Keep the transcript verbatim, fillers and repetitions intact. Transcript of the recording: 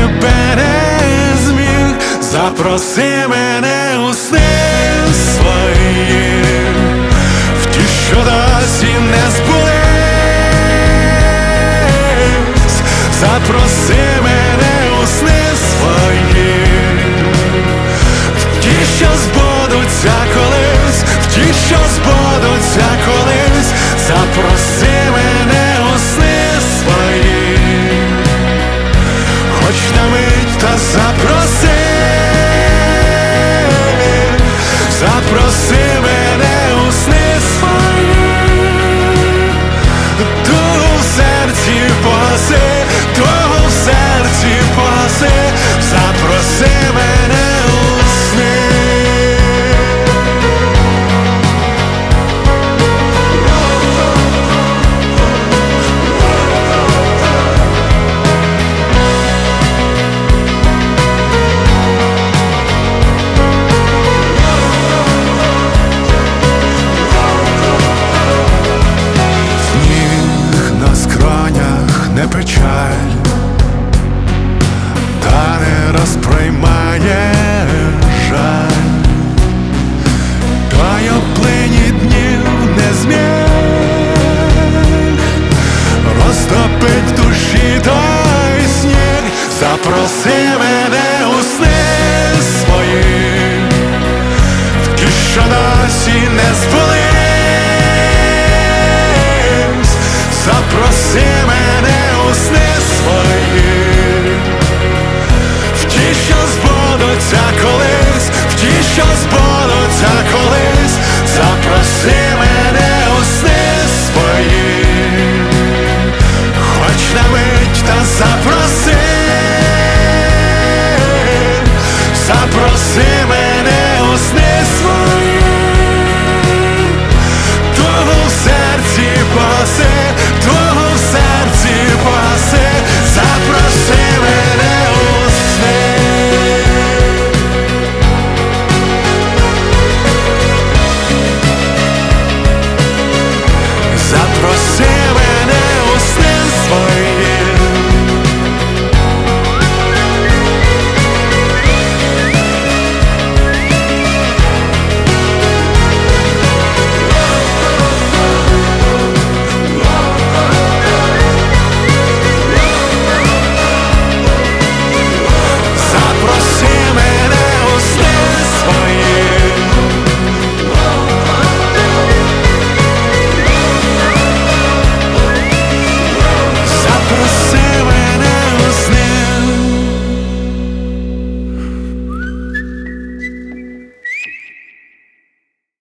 тебе не зміг, запроси мене у сни свої, в ті, що досі не збулись. Запроси мене у сни свої, в ті, що збудуться колись, в ті, що збудуться колись. Запроси мене у сни свої, хоч на мить, та запроси. Запроси мене у сни свої, дух в серці погаси, дух в серці погаси. Запроси мене у сни. Не печаль, та не розприймає жаль, та й оплині днів не зміг розтопить в душі той сніг. Запроси мене у сни свої, в ті, що досі не збулись.